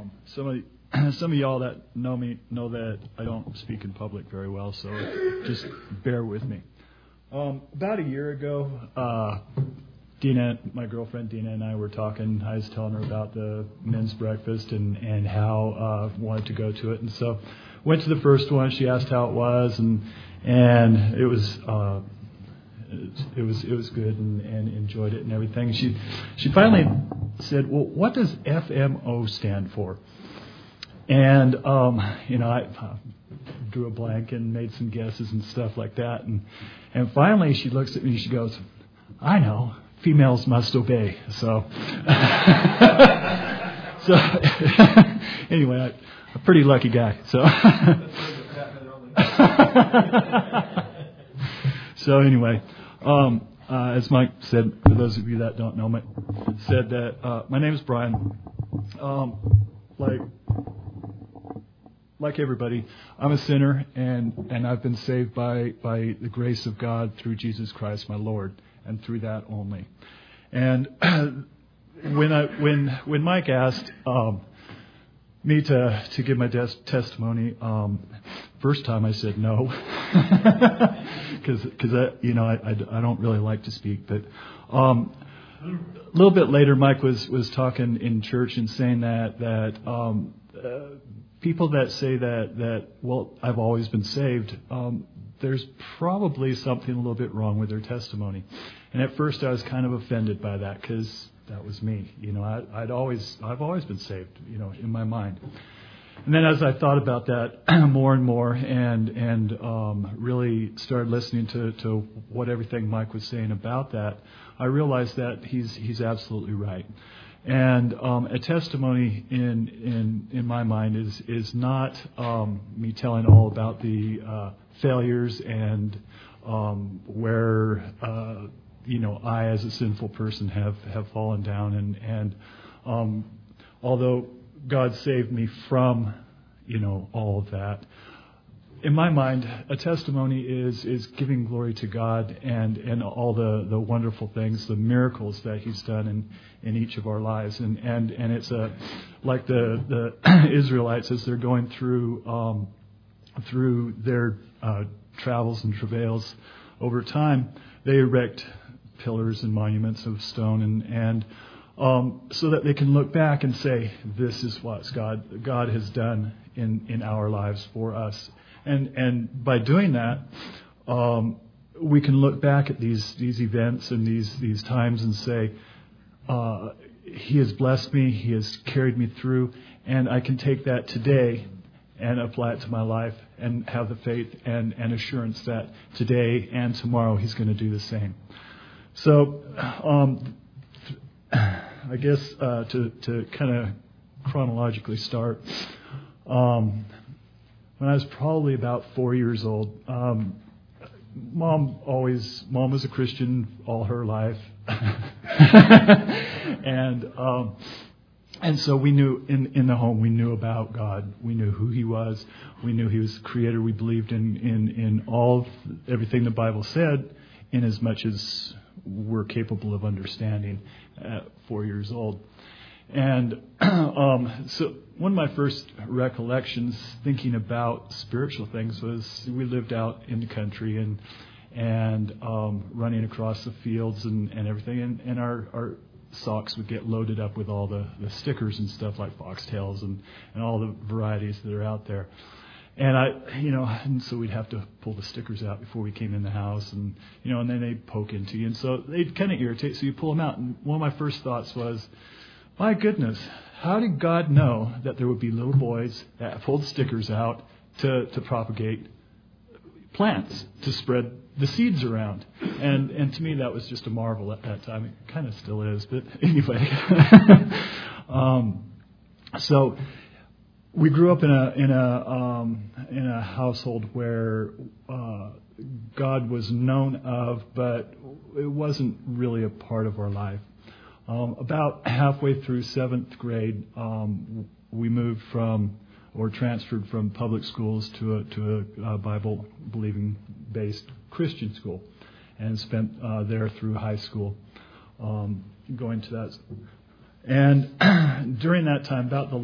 Some of y'all that know me know that I don't speak in public very well, so just bear with me. About a year ago, Dina, my girlfriend Dina, and I were talking. I was telling her about the men's breakfast and how I wanted to go to it, and so went to the first one. She asked how it was, and it was good and enjoyed it and everything. She finally said, "Well, what does FMO stand for?" And I drew a blank and made some guesses and stuff like that. And finally, she looks at me and she goes, "I know. Females must obey." So, anyway, a pretty lucky guy. So, anyway, as Mike said, for those of you that don't know me, said that my name is Brian. Like everybody, I'm a sinner, and I've been saved by the grace of God through Jesus Christ, my Lord, and through that only. And when Mike asked me to give my testimony, first time I said no, because I don't really like to speak. But a little bit later, Mike was talking in church and saying that people that say that well, I've always been saved, there's probably something a little bit wrong with their testimony. And at first I was kind of offended by that because that was me. I've always been saved, in my mind. And then as I thought about that more and more and really started listening to what everything Mike was saying about that, I realized that he's absolutely right. And a testimony in my mind is not me telling all about the failures and where I as a sinful person have fallen down and although God saved me from all of that. In my mind, a testimony is giving glory to God and all the wonderful things, the miracles that He's done in each of our lives, and it's like the Israelites as they're going through their travels and travails over time, they erect pillars and monuments of stone and so that they can look back and say, this is what God has done in our lives for us. And by doing that, we can look back at these events and these times and say, He has blessed me, He has carried me through, and I can take that today and apply it to my life and have the faith and assurance that today and tomorrow He's going to do the same. So, I guess to kind of chronologically start, when I was probably about 4 years old, Mom was a Christian all her life, and so we knew in the home, we knew about God, we knew who He was, we knew He was the Creator, we believed in everything the Bible said, in as much as we're capable of understanding at 4 years old. And so one of my first recollections thinking about spiritual things was we lived out in the country and running across the fields and everything. And our socks would get loaded up with all the stickers and stuff like foxtails and all the varieties that are out there. And and so we'd have to pull the stickers out before we came in the house and then they'd poke into you. And so they'd kind of irritate. So you pull them out. And one of my first thoughts was, my goodness, how did God know that there would be little boys that pulled stickers out to propagate plants, to spread the seeds around? And to me, that was just a marvel at that time. It kind of still is, but anyway. So we grew up in a household where God was known of, but it wasn't really a part of our life. About halfway through 7th grade, we moved transferred from public schools to a Bible-believing based Christian school, and spent there through high school, going to that. And during that time, about the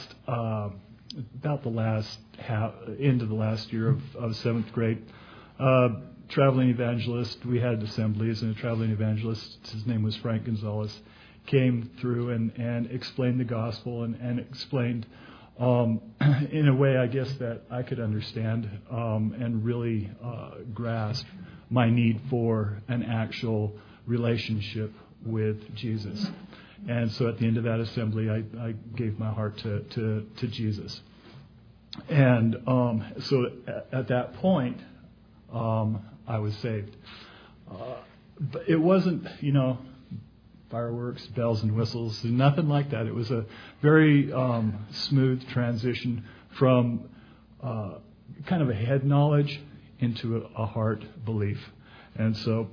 last end of the last year of seventh grade, traveling evangelist. We had assemblies, and a traveling evangelist, his name was Frank Gonzalez, came through and explained the gospel and explained in a way, I guess, that I could understand and really grasp my need for an actual relationship with Jesus. And so at the end of that assembly, I gave my heart to Jesus. And so at that point, I was saved. But it wasn't, fireworks, bells and whistles, nothing like that. It was a very smooth transition from kind of a head knowledge into a heart belief. And so,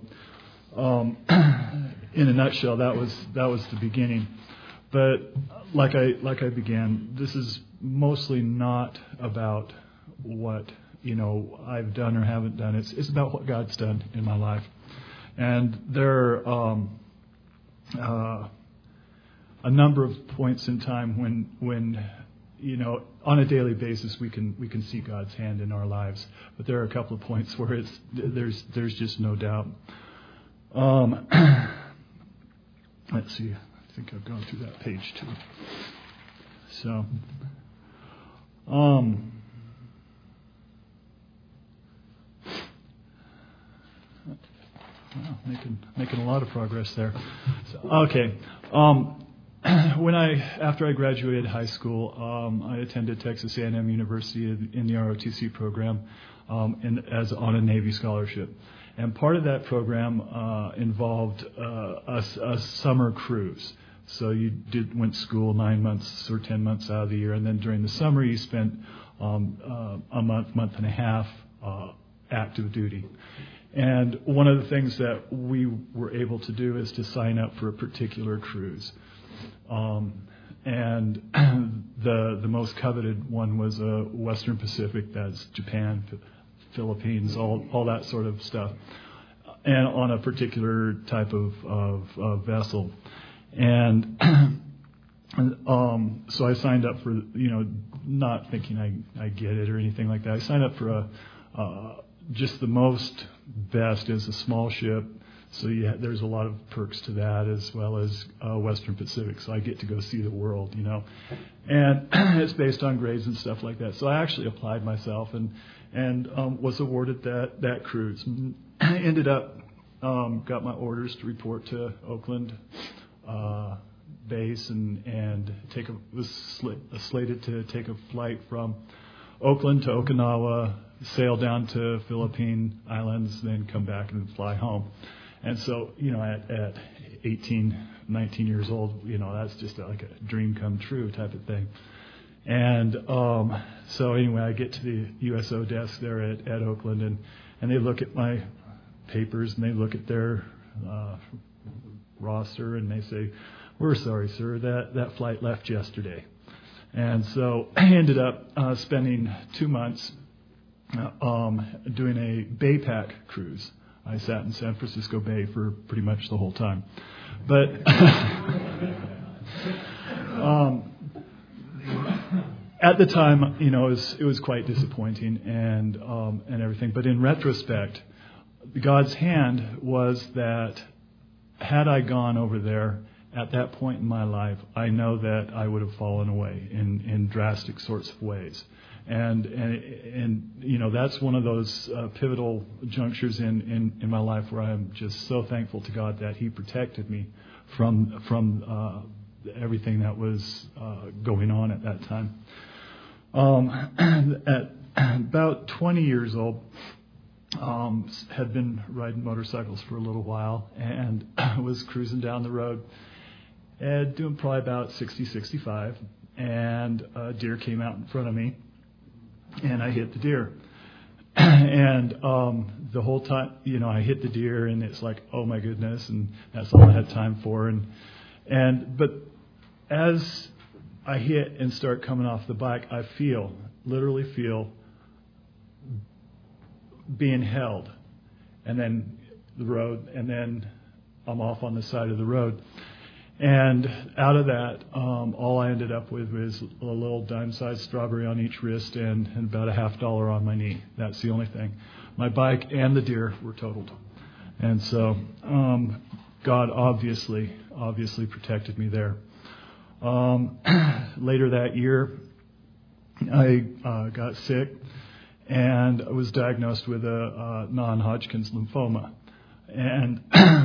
in a nutshell, that was the beginning. But like I began, this is mostly not about what I've done or haven't done. It's about what God's done in my life. And there are a number of points in time when on a daily basis we can see God's hand in our lives. But there are a couple of points where there's just no doubt. Let's see. I think I've gone through that page too. So, making a lot of progress there. So, okay. After I graduated high school, I attended Texas A&M University in the ROTC program, on a Navy scholarship. And part of that program involved a summer cruise. So you went to school 9 months or 10 months out of the year, and then during the summer you spent a month and a half active duty. And one of the things that we were able to do is to sign up for a particular cruise. And the most coveted one was a Western Pacific, that's Japan, Philippines, all that sort of stuff, and on a particular type of vessel. And so I signed up for, not thinking I get it or anything like that. I signed up for just the most best is a small ship. So there's a lot of perks to that, as well as Western Pacific. So I get to go see the world, and it's based on grades and stuff like that. So I actually applied myself and was awarded that cruise. Ended up got my orders to report to Oakland base and was slated to take a flight from Oakland to Okinawa, sail down to Philippine Islands, then come back and fly home. And so, at 18, 19 years old, that's just like a dream come true type of thing. And so anyway, I get to the USO desk there at Oakland, and they look at my papers, and they look at their roster, and they say, "We're sorry, sir, that flight left yesterday." And so I ended up spending 2 months doing a Baypack cruise. I sat in San Francisco Bay for pretty much the whole time. But at the time, it was quite disappointing and everything. But in retrospect, God's hand was that had I gone over there at that point in my life, I know that I would have fallen away in drastic sorts of ways. And that's one of those pivotal junctures in my life where I'm just so thankful to God that He protected me from everything that was going on at that time. At about 20 years old, had been riding motorcycles for a little while and was cruising down the road and doing probably about 60, 65, and a deer came out in front of me. And I hit the deer. And the whole time, I hit the deer, and it's like, oh my goodness, and that's all I had time for. But as I hit and start coming off the bike, I literally feel being held, and then the road, and then I'm off on the side of the road. And out of that, all I ended up with was a little dime-sized strawberry on each wrist and about $50 on my knee. That's the only thing. My bike and the deer were totaled. And so God obviously protected me there. Later that year, I got sick and I was diagnosed with a non-Hodgkin's lymphoma. And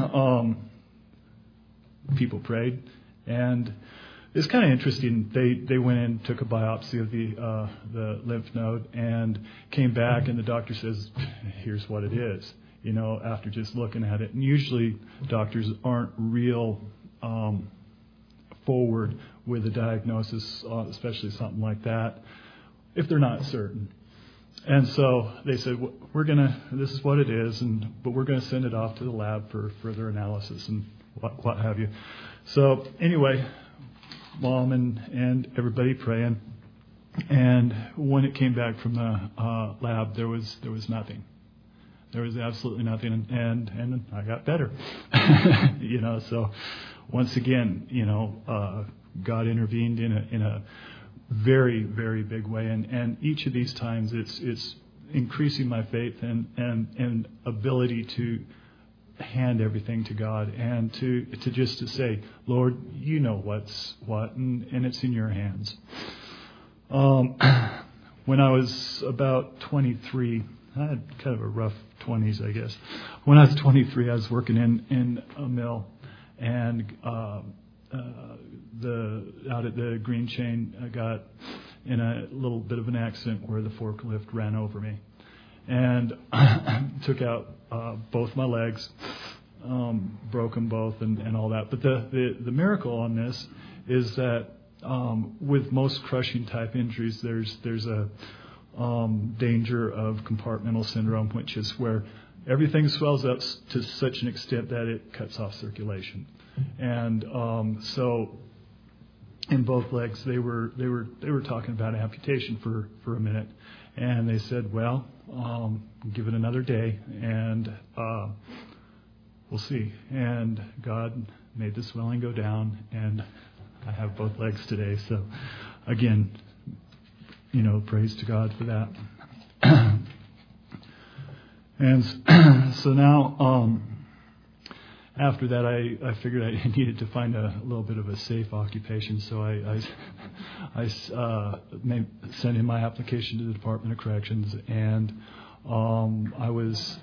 people prayed, and it's kind of interesting. They went in, took a biopsy of the lymph node, and came back, and the doctor says, "Here's what it is." After just looking at it, and usually doctors aren't real forward with a diagnosis, especially something like that, if they're not certain. And so they said, this is what it is, but we're going to send it off to the lab for further analysis and what have you. So anyway, Mom and everybody praying, and when it came back from the lab, there was nothing. There was absolutely nothing, and I got better. So once again, God intervened in a very, very big way, and each of these times it's increasing my faith and ability to hand everything to God and to just to say, Lord, you know what's what, and it's in your hands. When I was about 23, I had kind of a rough 20s, I guess. When I was 23, I was working in a mill, and out at the Green Chain, I got in a little bit of an accident where the forklift ran over me and took out both my legs, broke them both, and all that. But the miracle on this is that with most crushing type injuries, there's a danger of compartmental syndrome, which is where everything swells up to such an extent that it cuts off circulation. And so in both legs, they were talking about amputation for a minute, and they said, well, give it another day, and we'll see. And God made the swelling go down, and I have both legs today. So again, praise to God for that. And so now, after that, I figured I needed to find a little bit of a safe occupation. So I sent in my application to the Department of Corrections, and I was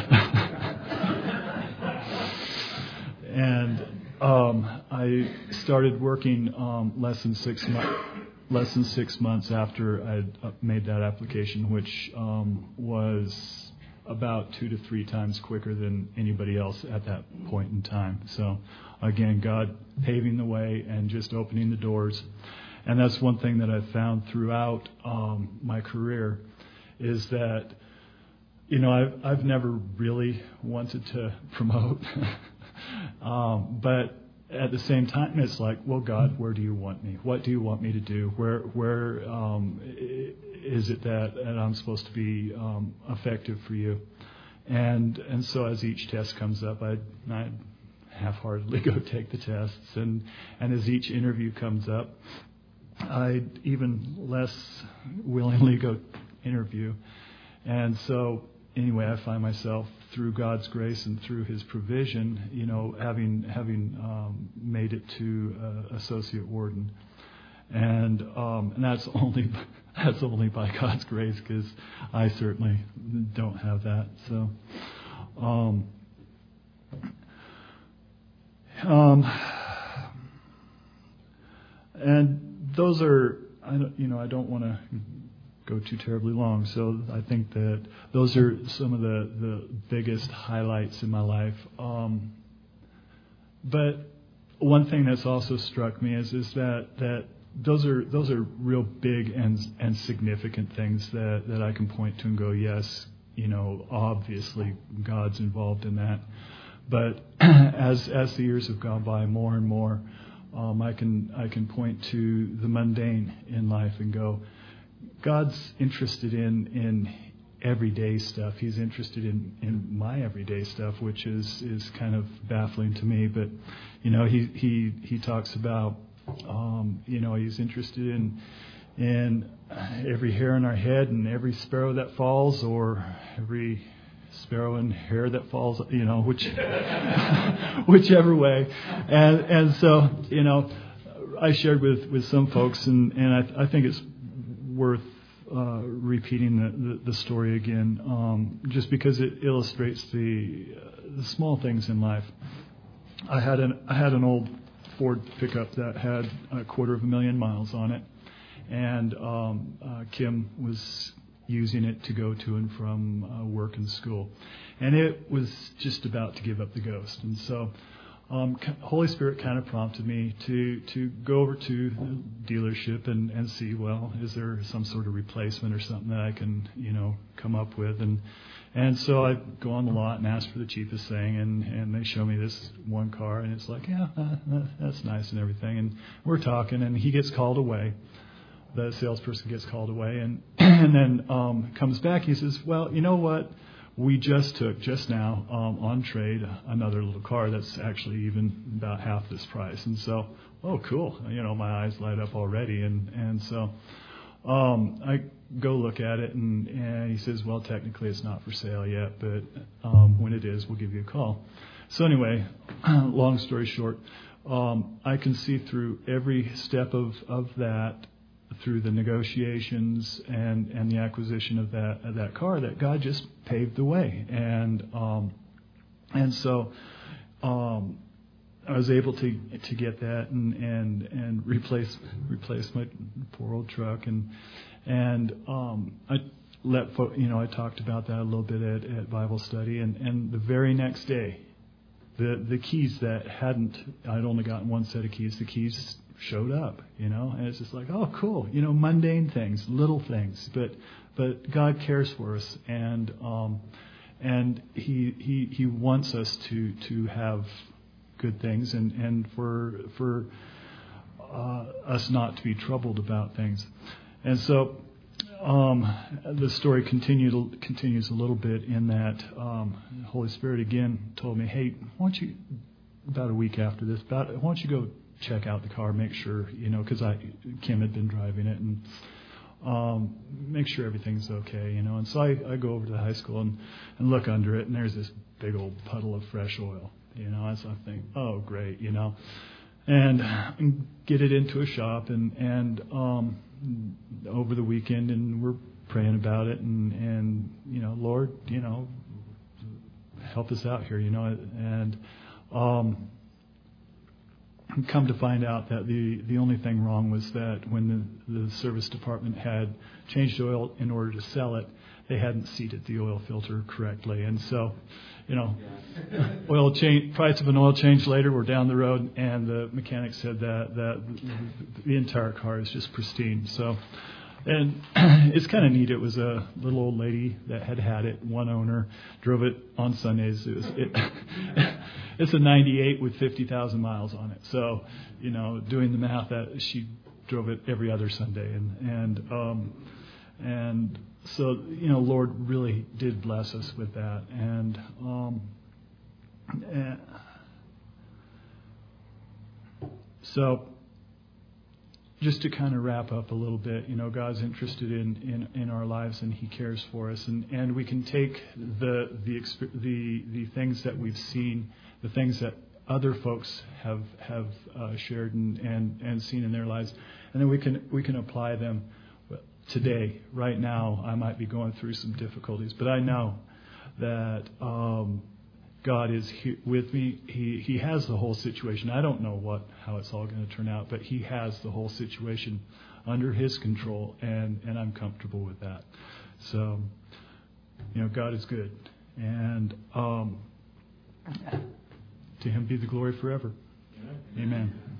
and I started working less than 6 months after I made that application, which was about 2 to 3 times quicker than anybody else at that point in time. So again, God paving the way and just opening the doors. And that's one thing that I've found throughout my career is that, I've never really wanted to promote, but at the same time, it's like, well, God, where do you want me? What do you want me to do? Where is it that I'm supposed to be effective for you? And so as each test comes up, I half-heartedly go take the tests, and as each interview comes up, I even less willingly go interview. And so anyway, I find myself, through God's grace and through His provision, having made it to associate warden, and that's only by God's grace, because I certainly don't have that. So, and those are, I don't want to go too terribly long. So I think that those are some of the biggest highlights in my life. But one thing that's also struck me is that those are real big and significant things that I can point to and go, yes, obviously God's involved in that. But as the years have gone by, more and more, I can point to the mundane in life and go, God's interested in everyday stuff. He's interested in my everyday stuff, which is kind of baffling to me. But he talks about he's interested in every hair on our head and every sparrow that falls, or every sparrow and hair that falls, whichever way. And so, I shared with some folks, and I think it's worth repeating the story again, just because it illustrates the small things in life. I had an old Ford pickup that had 250,000 miles on it, and Kim was using it to go to and from work and school, and it was just about to give up the ghost. And so Holy Spirit kind of prompted me to go over to the dealership and see, well, is there some sort of replacement or something that I can come up with. And so I go on the lot and ask for the cheapest thing, and they show me this one car, and it's like, yeah, that's nice and everything. And we're talking, and he gets called away. The salesperson gets called away, and then comes back. He says, well, you know what? We just took, just now, on trade, another little car that's actually even about half this price. And so, oh, cool. My eyes light up already. And so I go look at it, and he says, well, technically it's not for sale yet, but when it is, we'll give you a call. So anyway, long story short, I can see through every step of that, through the negotiations and the acquisition of that car, that God just paved the way. And so I was able to get that and replace my poor old truck, and I I talked about that a little bit at Bible study, and the very next day, the keys that I'd only gotten one set of keys, the keys showed up, and it's just like, oh, cool, mundane things, little things, but God cares for us, and He wants us to have good things, and for us not to be troubled about things. And so the story continues a little bit in that the Holy Spirit again told me, hey, why don't you, about a week after this, why don't you go check out the car, make sure, because Kim had been driving it, and make sure everything's okay, And so I go over to the high school and look under it, and there's this big old puddle of fresh oil, And so I think, oh, great, and get it into a shop, and over the weekend, and we're praying about it, and Lord, help us out here, and come to find out that the only thing wrong was that when the service department had changed oil in order to sell it, they hadn't seated the oil filter correctly. And so, oil change, price of an oil change later, we're down the road, and the mechanic said that the entire car is just pristine. So, and it's kind of neat. It was a little old lady that had it, one owner, drove it on Sundays. It's a 98 with 50,000 miles on it. So, doing the math, that she drove it every other Sunday, and so, Lord really did bless us with that, and so just to kind of wrap up a little bit, God's interested in our lives, and He cares for us, and we can take the things that we've seen, the things that other folks have shared and seen in their lives, and then we can apply them today. Right now, I might be going through some difficulties, but I know that God is with me. He has the whole situation. I don't know how it's all going to turn out, but He has the whole situation under His control, and I'm comfortable with that. So, God is good, and to Him be the glory forever. Amen.